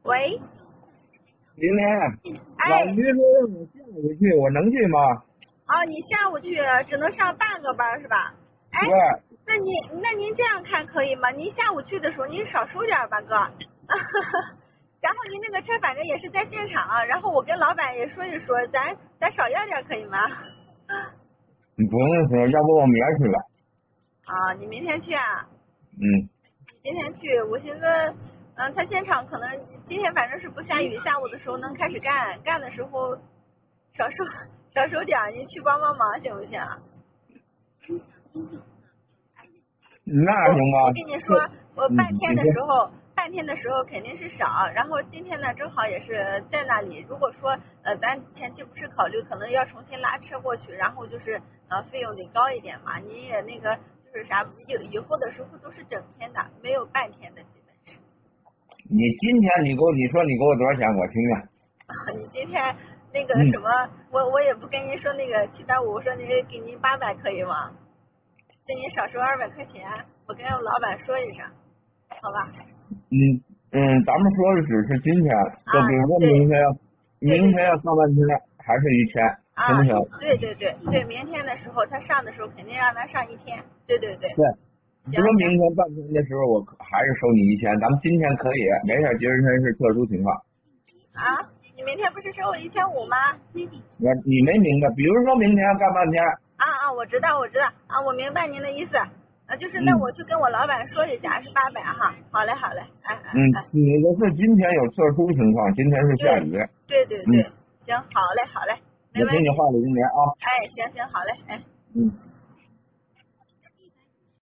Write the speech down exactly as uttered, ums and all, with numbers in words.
喂， 今天哎， 老于说让我下午去，我能去吗？ 哦，你下午去只能上半个班是吧？哎， 对， 那您那您这样看可以吗？您下午去的时候您少收点吧，哥。然后您那个车反正也是在现场，然后我跟老板也说一说，咱咱少要点可以吗？ 你不用说，要不我明儿去吧。 啊，你明天去啊？ 嗯， 今天去，我寻思，嗯，他现场可能今天反正是不下雨，下午的时候能开始干，干的时候少收少收点，你去帮帮忙行不行？我那行吧。 我跟你说，我嗯， 半天你说， 的时候，半天的时候肯定是少，然后今天呢正好也是在那里。如果说呃咱前期不是考虑可能要重新拉车过去，然后就是呃费用得高一点嘛，你也那个就是啥，以以后的时候都是整天的，没有半天的基本是。 你今天你给我，你说你给我多少钱？我听听。 你今天那个什嗯， 么，我我也不跟您说那个七百五，我说您给您八百可以吗？给您少收二百块钱，我跟老板说一声，好吧？ 嗯嗯，咱们说的只是今天，就啊， 比如说对明天， 对对对。 明天要上半天还是一千，行啊， 不行？ 对对对对，明天的时候他上的时候肯定让他上一天，对对对， 对， 行比如明行天半天的时候，我还是收你一千，咱们今天可以，没事，今儿天是特殊情况。 啊，你明天不是收我一千五吗？ 我你没明白，比如说明天要干半天， 啊啊，我知道我知道啊，我明白您的意思，啊，就是那嗯我去跟我老板说一下是八百哈，好嘞好嘞，哎哎嗯， 哎， 你的是今天有特殊情况，今天是下对雨， 对对嗯， 对，行好嘞好嘞，没我听你问题， 话里应言啊， 哎行行好嘞，哎。 嗯。